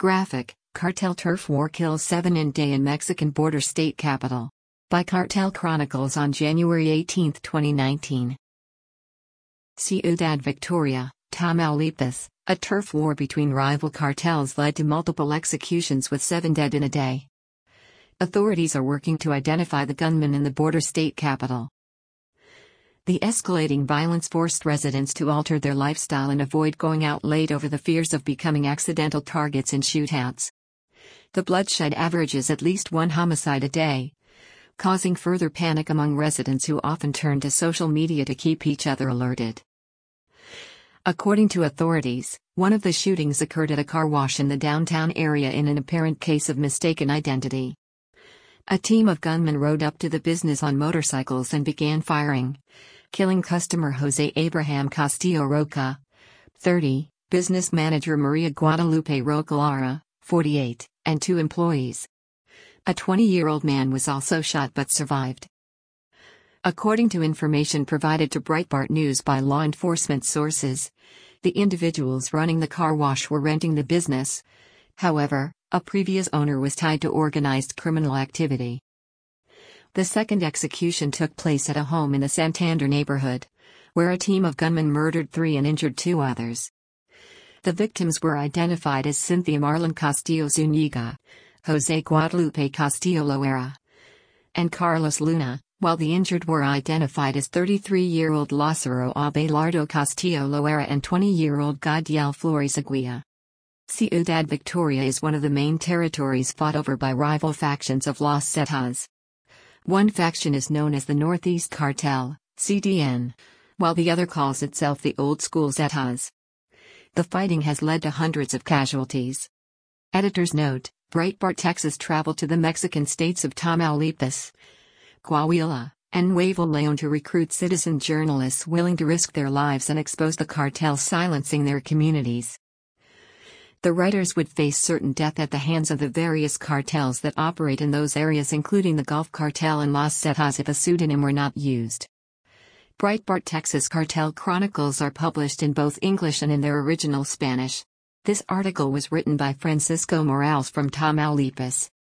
Graphic, Cartel Turf War Kills 7 in Day in Mexican Border State Capital. By Cartel Chronicles on January 18, 2019. Ciudad Victoria, Tamaulipas, a turf war between rival cartels led to multiple executions with 7 dead in a day. Authorities are working to identify the gunman in the border state capital. The escalating violence forced residents to alter their lifestyle and avoid going out late over the fears of becoming accidental targets in shootouts. The bloodshed averages at least 1 homicide a day, causing further panic among residents who often turn to social media to keep each other alerted. According to authorities, one of the shootings occurred at a car wash in the downtown area in an apparent case of mistaken identity. A team of gunmen rode up to the business on motorcycles and began firing, killing customer Jose Abraham Castillo Roca, 30, business manager Maria Guadalupe Roca Lara, 48, and 2 employees. A 20-year-old man was also shot but survived. According to information provided to Breitbart News by law enforcement sources, the individuals running the car wash were renting the business. However, a previous owner was tied to organized criminal activity. The second execution took place at a home in the Santander neighborhood, where a team of gunmen murdered 3 and injured 2 others. The victims were identified as Cynthia Marlon Castillo Zuniga, Jose Guadalupe Castillo Loera, and Carlos Luna, while the injured were identified as 33-year-old Lázaro Abelardo Castillo Loera and 20-year-old Gadiel Flores Aguilla. Ciudad Victoria is one of the main territories fought over by rival factions of Los Zetas. One faction is known as the Northeast Cartel, CDN, while the other calls itself the Old School Zetas. The fighting has led to hundreds of casualties. Editor's note: Breitbart Texas traveled to the Mexican states of Tamaulipas, Coahuila, and Nuevo León to recruit citizen journalists willing to risk their lives and expose the cartels silencing their communities. The writers would face certain death at the hands of the various cartels that operate in those areas, including the Gulf Cartel and Los Zetas, if a pseudonym were not used. Breitbart Texas Cartel Chronicles are published in both English and in their original Spanish. This article was written by Francisco Morales from Tamaulipas.